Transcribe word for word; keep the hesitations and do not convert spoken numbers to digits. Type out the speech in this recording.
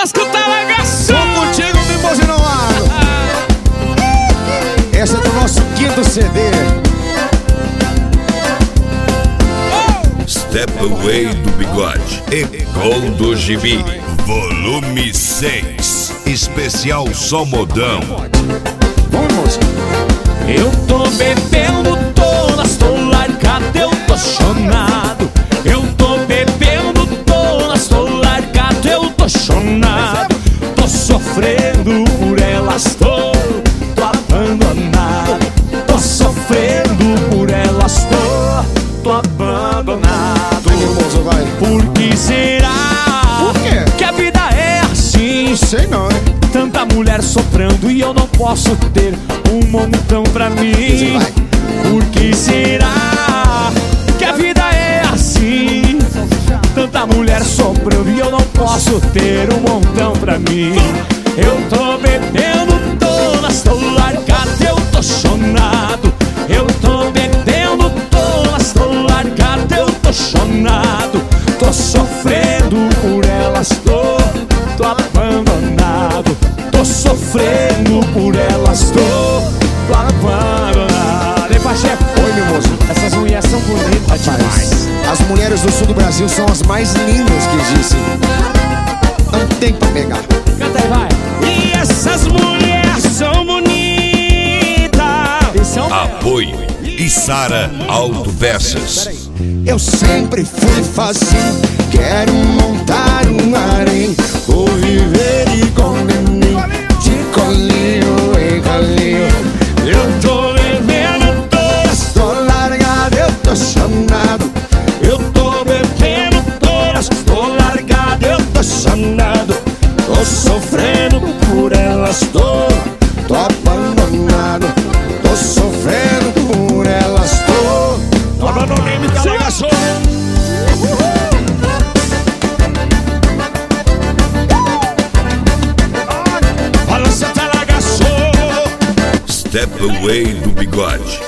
escuta a lagação. Tô contigo, Mimoso e não ando. Essa é do nosso quinto C D. Step Away do Bigode e Gol do Gibi, volume seis, especial só modão. Vamos, moço. Eu tô bebendo todas, tô largado, eu tô chonado. Eu tô bebendo todas, tô largado, eu tô chonado. Tô sofrendo por elas, tô, tô abandonado. Tô sofrendo por elas, tô, tô abandonado. Vai, Mimoso, vai. Por que será? Por quê? Que a vida é assim? Sei não, hein? Tanta mulher soprando e eu não posso ter um montão pra mim. Vai. Por que será que a vida é assim? Tanta mulher soprando e eu não posso ter um montão pra mim. Eu tô bebendo todas, tô largado, eu tô chonado. Eu tô bebendo todas, tô largado, eu tô chonado. Tô sofrendo por elas, tô, tô abandonado. Tô sofrendo por elas, tô, tô abandonado. E Pacheco, Oi, Mimoso. essas mulheres são bonitas demais. As mulheres do sul do Brasil são as mais lindas que existem. Não tem pra pegar. Canta aí, vai. E essas mulheres são bonitas. Esse é um... Apoio Issara Autopeças. Eu sempre fui facinho, quero montar um harém. Vou viver de condomínio, de colinho em colinho. Eu tô bebendo todas, Tô largado, eu tô chonado. eu tô bebendo todas, tô largado, eu tô chonado. Tô sofrendo por elas, tô, tô abandonado. Tô sofrendo por elas, tô, tô abandonei, me carregaçou. Balança até lagaçou. Step Away do Bigode